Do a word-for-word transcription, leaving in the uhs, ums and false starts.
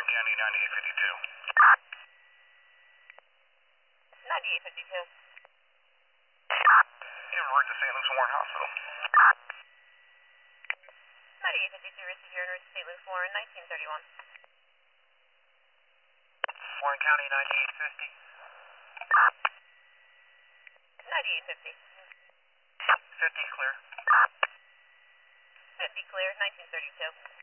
Warren County ninety-eight fifty-two. ninety-eight fifty-two. You report to Saint Luke's Warren Hospital. ninety-eight fifty-two, received your nurse, Saint Luke's Warren, nineteen thirty-one. Warren County ninety-eight fifty. ninety-eight fifty. fifty clear. fifty clear, nineteen thirty-two.